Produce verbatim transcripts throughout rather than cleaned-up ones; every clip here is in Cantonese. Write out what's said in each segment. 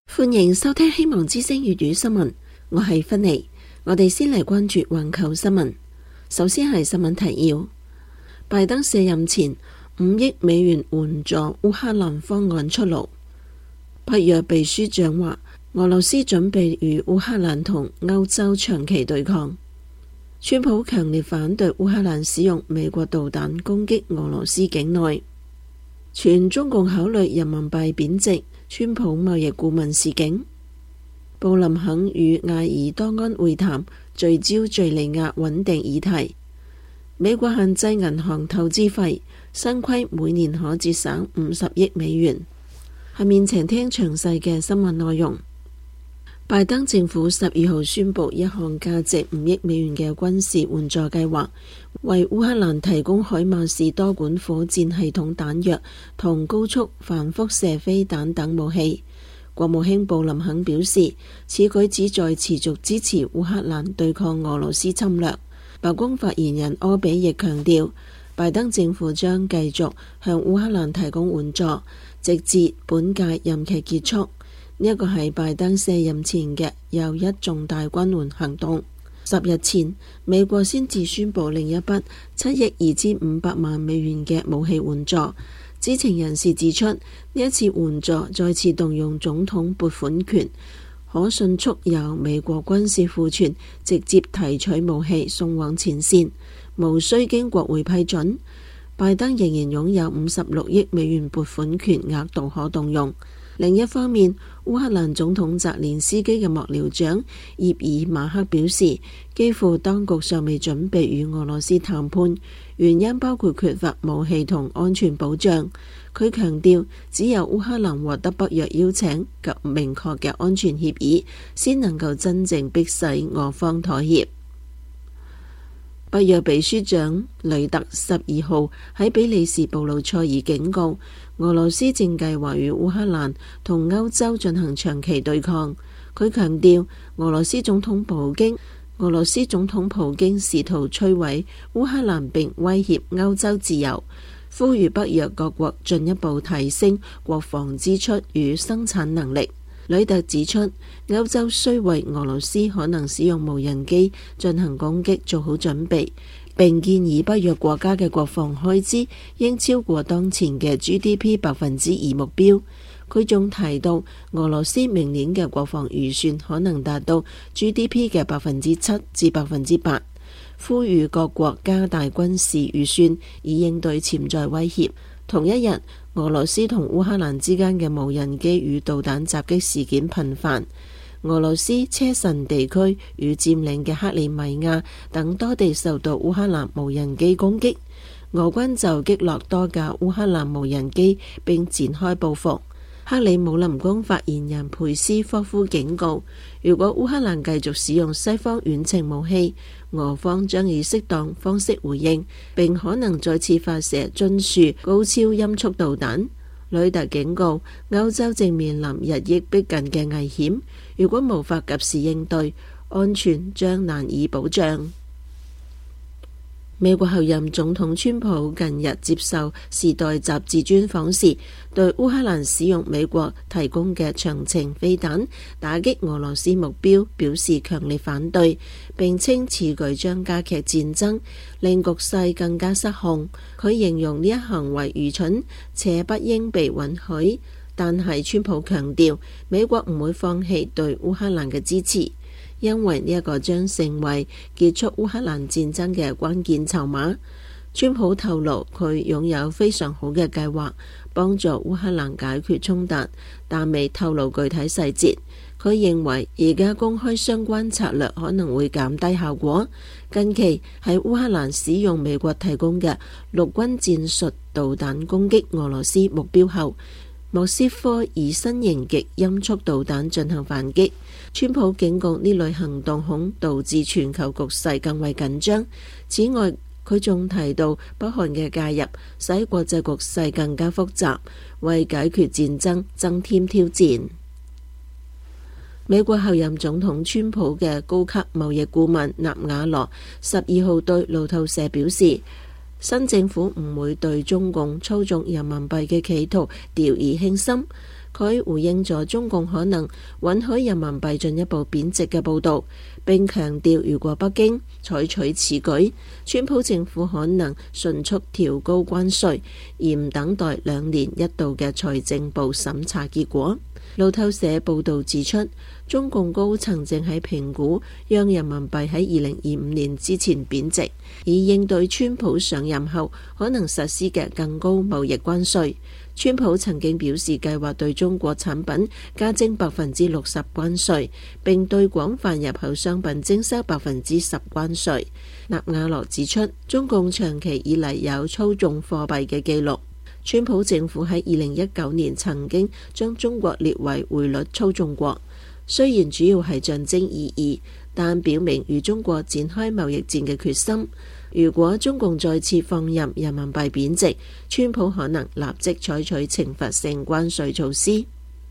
歡迎收聽希望之聲粵語新聞，我係芬妮。我哋先嚟關注環球新聞。首先係新聞提要：拜登卸任前五億美元援助烏克蘭方案出爐。北約秘書長話，俄羅斯準備與烏克蘭同歐洲長期對抗。川普強烈反對烏克蘭使用美國導彈攻擊俄羅斯境內。全中共考慮人民幣貶值，川普貿易顧問示警。布林肯與埃爾多安會談，聚焦敘利亞穩定議題。美國限制銀行投資費，新規每年可節省五十億美元。下面請聽詳細嘅新聞內容。拜登政府十二號宣布一項價值五億美元嘅軍事援助計劃，為烏克蘭提供海馬士多管火箭系統彈藥同高速反輻射飛彈等武器。國務卿布林肯表示，此舉旨在持續支持烏克蘭對抗俄羅斯侵略。白宮發言人柯比亦強調，拜登政府將繼續向烏克蘭提供援助，直至本屆任期結束。呢一個係拜登卸任前嘅又一重大軍援行動。十日前，美國先至宣布另一筆七億二千五百萬美元嘅武器援助。知情人士指出，呢一次援助再次動用總統撥款權，可迅速由美國軍事庫存直接提取武器送往前線，無需經國會批准。拜登仍然擁有五十六億美元撥款權額度可動用。另一方面，烏克蘭總統澤連斯基嘅幕僚長葉爾馬克表示，基輔當局尚未準備與俄羅斯談判，原因包括缺乏武器同安全保障。佢強調，只有烏克蘭獲得北約邀請及明確嘅安全協議，先能夠真正迫使俄方妥協。北約秘書長雷特十二號喺比利時布魯塞爾警告，俄羅斯正計劃與烏克蘭同歐洲進行長期對抗。佢強調，俄羅斯總統普京俄羅斯總統普京試圖摧毀烏克蘭並威脅歐洲自由，呼籲北約各國進一步提升國防支出與生產能力。呂特指出，歐洲需為俄羅斯可能使用無人機進行攻擊做好準備，並建議北約國家嘅國防開支應超過當前嘅 G D P 百分之二目標。佢仲提到，俄羅斯明年嘅國防預算可能達到 G D P 嘅百分之七至百分之八，呼籲各國加大軍事預算以應對潛在威脅。同一日，俄羅斯同烏克蘭之間嘅無人機與導彈襲擊事件頻繁。俄羅斯車臣地區與佔領嘅克里米亞等多地受到烏克蘭無人機攻擊，俄軍就擊落多架烏克蘭無人機並展開報復。克里姆林宮發言人佩斯科夫警告，如果烏克蘭繼續使用西方遠程武器，俄方將以適當方式回應，並可能再次發射津數高超音速導彈。呂特警告，歐洲正面臨日益逼近嘅危險，如果無法及時應對，安全將難以保障。美國後任總統川普近日接受《時代》雜誌專訪時，對烏克蘭使用美國提供嘅長程飛彈打擊俄羅斯目標表示強烈反對，並稱此舉將加劇戰爭，令局勢更加失控。佢形容呢一行為愚蠢且不應被允許，但係川普強調，美國唔會放棄對烏克蘭嘅支持，因為呢一個將成為結束烏克蘭戰爭嘅關鍵籌碼。川普透露佢擁有非常好嘅計劃幫助烏克蘭解決衝突，但未透露具體細節。佢認為而家公開相關策略可能會減低效果。近期喺烏克蘭使用美國提供嘅陸軍戰術導彈攻擊俄羅斯目標後，莫斯科以新型極音速導彈進行反擊。川普警告呢類行動恐導致全球局勢更為緊張。此外，佢仲提到北韓嘅介入使國際局勢更加複雜，為解決戰爭增添挑戰。美國後任總統川普嘅高級貿易顧問納瓦羅十二號對路透社表示，新政府唔會對中共操縱人民幣嘅企圖掉以輕心。 佢回應咗中共可能允許人民幣進一步貶值嘅報導，並強調如果北京採取此舉，川普政府可能迅速調高關稅，而唔等待兩年一度嘅財政部審查結果。路透社報導指出，中共高層正喺評估讓人民幣喺二零二五年之前貶值，以應對川普上任後可能實施嘅更高貿易關稅。川普曾經表示計劃對中國產品加徵百分之六十關稅，並對廣泛入口商品徵收百分之十關稅。納瓦羅指出，中共長期以嚟有操縱貨幣嘅記錄。川普政府喺二零一九年曾經將中國列為匯率操縱國，雖然主要係象徵意義，但表明與中國展開貿易戰嘅決心。如果中共再次放任人民幣貶值，川普可能立即採取懲罰性關稅措施。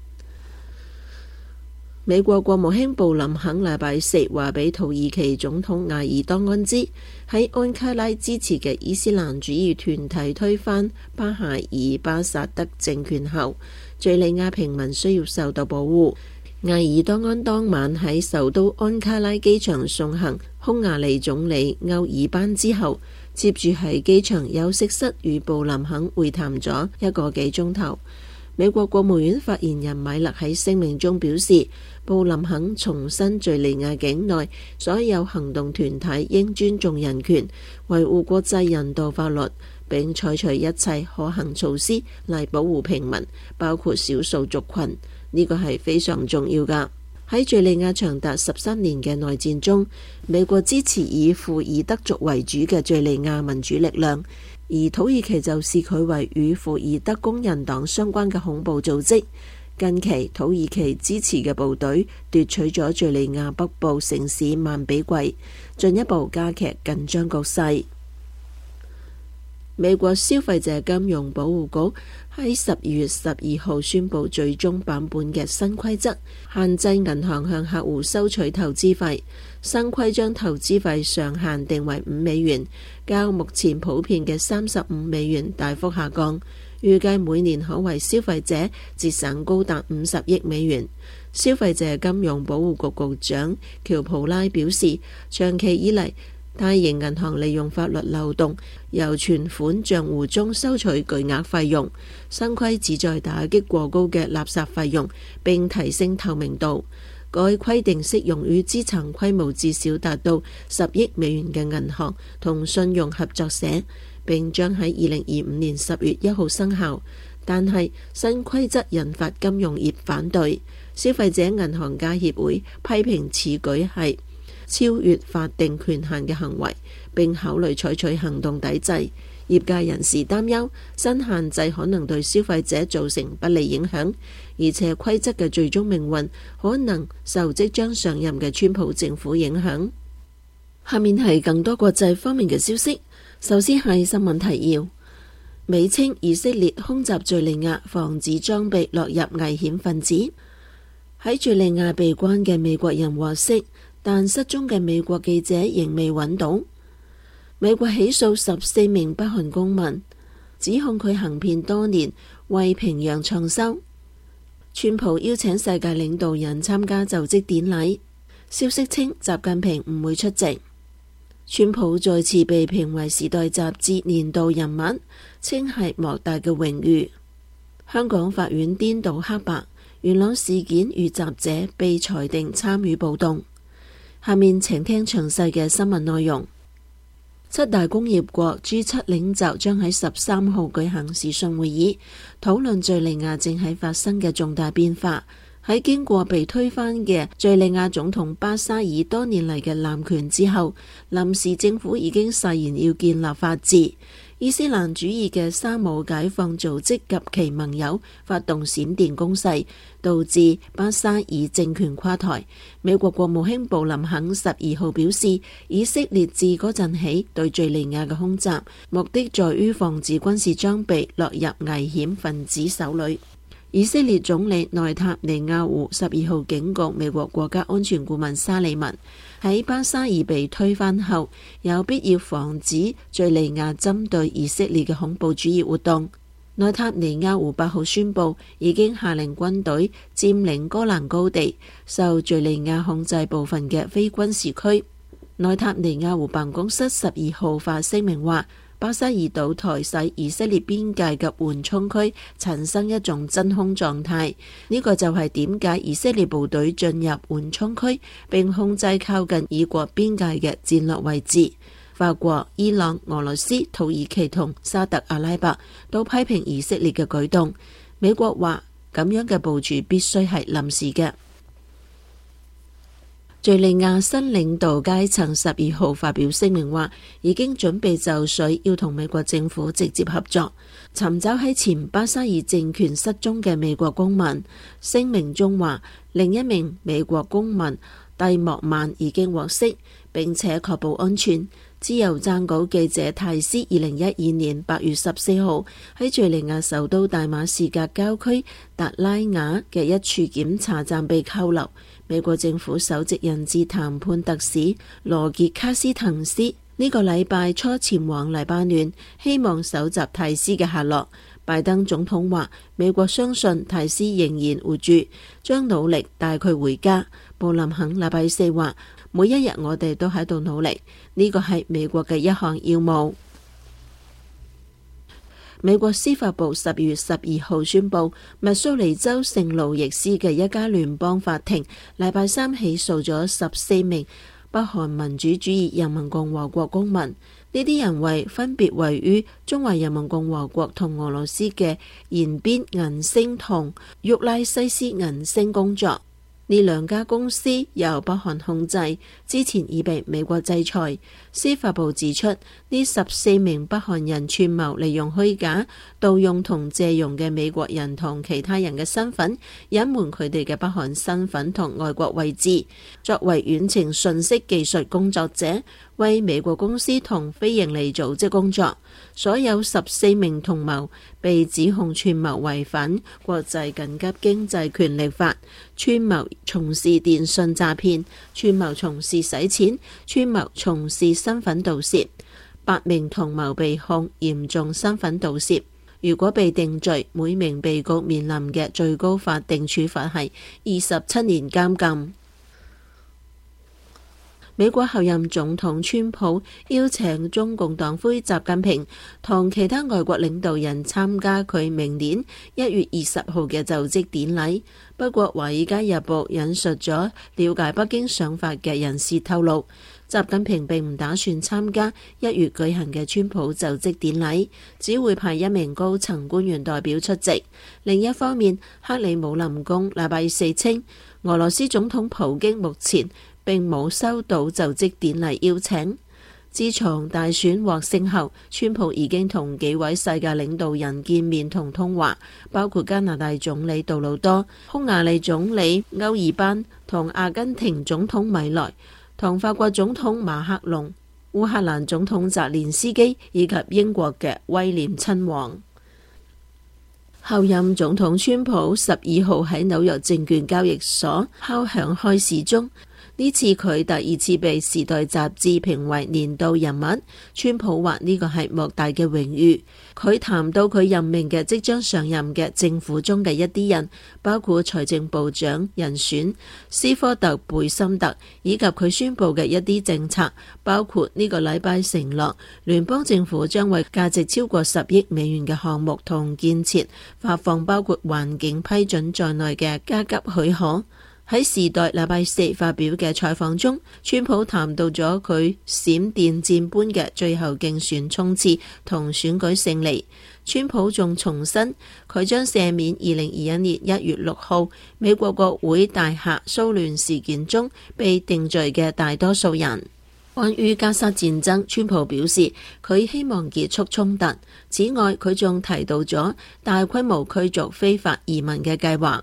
美國國務卿布林肯禮拜四話俾土耳其總統埃爾多安知，喺安卡拉支持嘅伊斯蘭主義團體推翻巴哈爾巴薩德政權後，敘利亞平民需要受到保護。埃爾多安當晚喺首都安卡拉機場送行匈牙利總理歐爾班之後，接住喺機場休息室與布林肯會談咗一個幾鐘頭。美國國務院發言人米勒喺聲明中表示，布林肯重申敘利亞境內所有行動團體應尊重人權，維護國際人道法律，並採取一切可行措施嚟保護平民，包括少數族群。呢個係非常重要㗎。喺敘利亞長達十三年嘅內戰中，美國支持以庫爾德族為主嘅敘利亞民主力量，而土耳其就視佢為與庫爾德工人黨相關嘅恐怖組織。近期土耳其支持嘅部隊奪取咗敘利亞北部城市曼比季，進一步加劇緊張局勢。美國消費者金融保護局喺十二月十二號宣布最終版本嘅新規則，限制銀行向客戶收取投資費。新規將投資費上限定為五美元，較目前普遍嘅三十五美元大幅下降，預計每年可為消費者節省高達五十億美元。消費者金融保護局局長喬普拉表示，長期以嚟，大型銀行利用法律漏洞，由存款賬戶中收取巨額費用。新規旨在打擊過高嘅垃圾費用，並提升透明度。該規定適用於資產規模至少達到十億美元嘅銀行同信用合作社，並將喺二零二五年十月一號生效。但係新規則引發金融業反對，消費者銀行家協會批評此舉係超越法定權限嘅行為，並考慮採取行動抵制。業界人士擔憂新限制可能對消費者造成不利影響，而且規則嘅最終命運可能受即將上任嘅川普政府影響。下面係更多國際方面嘅消息。首先係新聞提要：美稱以色列空襲敘利亞，防止裝備落入危險分子。喺敘利亞被關嘅美國人獲釋，但失蹤嘅美國記者仍未揾到。美國起訴十四名北韓公民，指控佢行騙多年，為平壤創收。川普邀請世界領導人參加就職典禮，消息稱習近平唔會出席。川普再次被評為《時代》雜誌年度人物，稱係莫大嘅榮譽。香港法院顛倒黑白，元朗事件遇襲者被裁定參與暴動。下面請聽詳細嘅新聞內容。七大工業國 G 七 領袖將喺十三號舉行視訊會議，討論敘利亞正喺發生嘅重大變化。喺經過被推翻嘅敘利亞總統巴沙爾多年嚟嘅濫權之後，臨時政府已經誓言要建立法治。伊斯蘭主義嘅沙姆解放組織及其盟友發動閃電攻勢，導致巴沙爾政權垮台。美國國務卿布林肯十二號表示，以色列自嗰陣起對敘利亞嘅空襲，目的在於防止軍事裝備落入危險分子手裏。以色列總理內塔尼亞胡十二號警告美國國家安全顧問沙利文，喺巴沙爾被推翻後，有必要防止敘利亞針對以色列嘅恐怖主義活動。 內塔尼亞胡八號宣布已經下令軍隊佔領戈蘭高地，受敘利亞控制部分嘅非軍事區。內塔尼亞胡辦公室十二號發聲明話，巴沙爾島台使以色列邊界嘅緩衝區產生一種真空狀態，呢個就係點解以色列部隊進入緩衝區並控制靠近以國邊界嘅戰略位置。法國、伊朗、俄羅斯、土耳其同沙特阿拉伯都批評以色列嘅舉動。美國話咁樣嘅部署必須係臨時嘅。敘利亞新領導階層十二號發表聲明話，已經準備就緒，要同美國政府直接合作，尋找喺前巴沙爾政權失蹤嘅美國公民。聲明中話，另一名美國公民蒂莫曼已經獲釋，並且確保安全。自由撰稿記者泰斯二零一二年八月十四號喺敘利亞首都大馬士革郊區達拉雅嘅一處檢查站被扣留。美國政府首席人質談判特使羅傑卡斯滕斯呢個禮拜初前往黎巴嫩，希望搜集泰斯嘅下落。拜登總統話，美國相信泰斯仍然活住，將努力帶佢回家。布林肯禮拜四話，每一日我哋都喺度努力，呢個係美國嘅一項要務。美國司法部十月十二號宣布，密蘇里州聖路易斯嘅一家聯邦法庭禮拜三起訴咗十四名北韓民主主義人民共和國公民，呢啲人為分別位於中華人民共和國同俄羅斯嘅延邊銀星同沃拉西斯銀星工作。呢兩家公司由北韓控制，之前已被美國制裁。司法部指出，呢十四名北韓人串謀利用虛假、盜用同借用嘅美國人同其他人嘅身份，隱瞞佢哋嘅北韓身份同外國位置，作為遠程信息技術工作者，為美國公司同非營利組織工作。所有十四名同謀被指控串謀違反國際緊急經濟權力法，串謀從事電信詐騙，串謀從事洗錢，串謀從事身份盜竊。八名同謀被控嚴重身份盜竊。如果被定罪，每名被告面臨嘅最高法定處罰係二十七年監禁。美國候任總統川普邀請中共黨魁習近平同其他外國領導人參加佢明年一月二十號嘅就職典禮。不過，《華爾街日報》引述咗了解北京想法嘅人士透露，習近平並唔打算參加一月舉行嘅川普就職典禮，只會派一名高層官員代表出席。另一方面，克里姆林宮禮拜四稱，俄羅斯總統普京目前並冇收到就職典禮邀請。自從大選獲勝後，川普已經同幾位世界領導人見面同通話，包括加拿大總理杜魯多、匈牙利總理歐爾班同阿根廷總統米萊，同法國總統馬克龍、烏克蘭總統澤連斯基以及英國嘅威廉親王。候任總統川普十二號喺紐約證券交易所敲響開市鐘。呢次佢第二次被《時代》雜誌評為年度人物，川普話呢個係莫大嘅榮譽。佢談到佢任命嘅即將上任嘅政府中嘅一啲人，包括財政部長人選斯科特貝森特，以及佢宣布嘅一啲政策，包括呢個禮拜承諾聯邦政府將為價值超過十億美元嘅項目同建設發放包括環境批准在內嘅加急許可。喺《時代》禮拜四發表嘅採訪中，川普談到咗佢閃電戰般嘅最後競選衝刺同選舉勝利。川普仲重申佢將赦免二零二一年一月六號美國國會大廈騷亂事件中被定罪嘅大多數人。關於加沙戰爭，川普表示佢希望結束衝突。此外，佢仲提到咗大規模驅逐非法移民嘅計劃。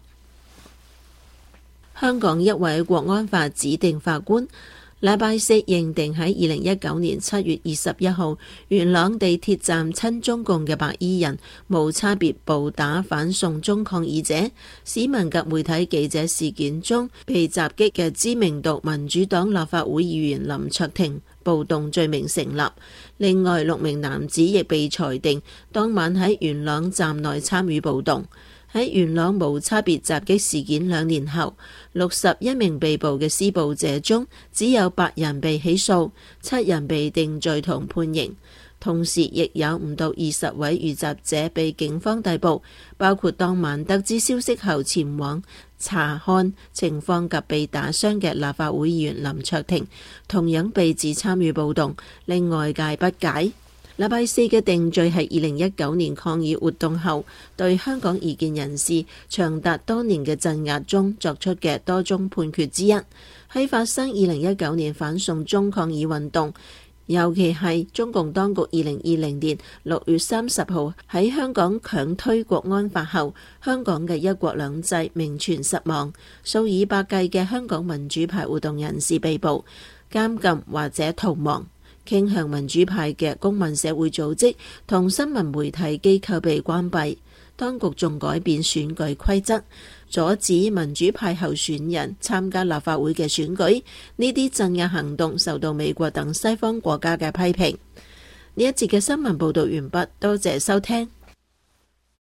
香港一位國安法指定法官禮拜四認定喺二零一九年七月二十一號元朗地鐵站親中共嘅白衣人無差別暴打反送中抗議者，市民及媒體記者事件中被襲擊嘅知名度民主黨立法會議員林卓廷暴動罪名成立。另外六名男子亦被裁定當晚喺元朗站內參與暴動。喺元朗無差別襲擊事件兩年後，六十一名被捕嘅施暴者中，只有八人被起訴，七人被定罪同判刑。同時，亦有唔到二十位遇襲者被警方逮捕，包括當晚得知消息後前往查看情況及被打傷嘅立法會議員林卓廷，同樣被指參與暴動，令外界不解。禮拜四嘅定罪係二零一九年抗議活動後對香港異見人士長達多年嘅鎮壓中作出嘅多宗判決之一。喺發生二零一九年反送中抗議運動，尤其係中共當局二零二零年六月三十號喺香港強推國安法後，香港嘅一國兩制名存實亡，數以百計嘅香港民主派活動人士被捕、監禁或者逃亡。傾向民主派嘅公民社會組織同新聞媒體機構被關閉，當局仲改變選舉規則，阻止民主派候選人參加立法會嘅選舉。呢啲鎮壓行動受到美國等西方國家嘅批評。呢一節嘅新聞報道完畢，多謝收聽。